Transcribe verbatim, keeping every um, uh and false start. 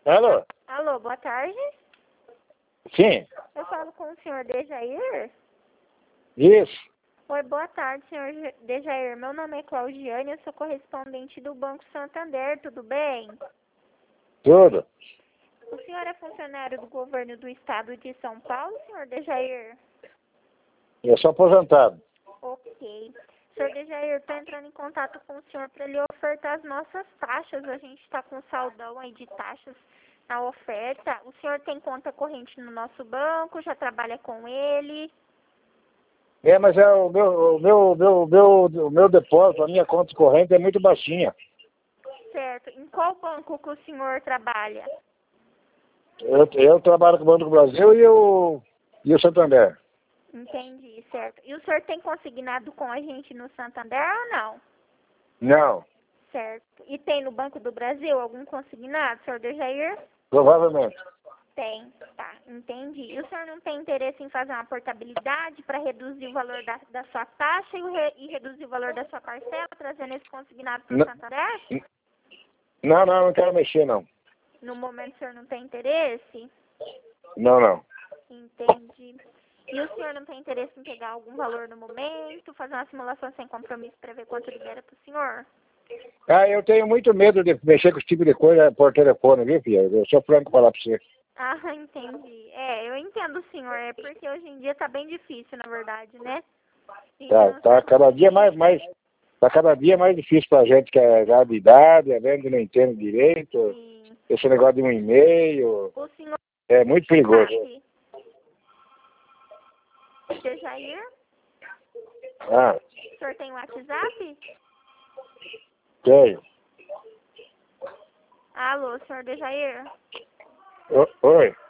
Alô? Alô, boa tarde. Sim, Eu falo com o senhor Dejair? isso. Oi, boa tarde, senhor Je- Dejair. Meu nome é Claudiane, eu sou correspondente do Banco Santander, tudo bem? Tudo. O senhor é funcionário do governo do estado de São Paulo, senhor Dejair? Eu sou aposentado. Ok. Senhor Dejair, estou entrando em contato com o senhor para lhe ofertar as nossas taxas. A gente está com saldão aí de taxas na oferta. O senhor tem conta corrente no nosso banco, já trabalha com ele? É, mas é o meu, o meu, meu, meu, o meu depósito, a minha conta corrente é muito baixinha. Certo. Em qual banco que o senhor trabalha? Eu, eu trabalho com o Banco do Brasil e o, e o Santander. Entendi, certo. E o senhor tem consignado com a gente no Santander ou não? Não, Certo. E tem no Banco do Brasil algum consignado, senhor Dejair? provavelmente. Tem, tá, entendi. E o senhor não tem interesse em fazer uma portabilidade para reduzir o valor da, da sua taxa e, o re- e reduzir o valor da sua parcela, trazendo esse consignado para o N- Santander? Não, não, não quero mexer, não. No momento o senhor não tem interesse? Não, não. Entendi. E o senhor não tem interesse em pegar algum valor no momento, fazer uma simulação sem compromisso para ver quanto libera para o senhor? Ah, eu tenho muito medo de mexer com esse tipo de coisa por telefone, viu, filha? Eu sou franco falar pra você. Ah, entendi. É, eu entendo, senhor. É porque hoje em dia tá bem difícil, na verdade, né? A gente Tá, não tá sabe cada com dia mais, quem. mais, tá cada dia mais difícil pra gente que é já de idade, a gente não entende direito, Sim. esse negócio de um e-mail, O senhor é muito perigoso. sabe? Dejair? Ah, O senhor tem WhatsApp? tenho. Alô, senhor Dejair? O- Oi.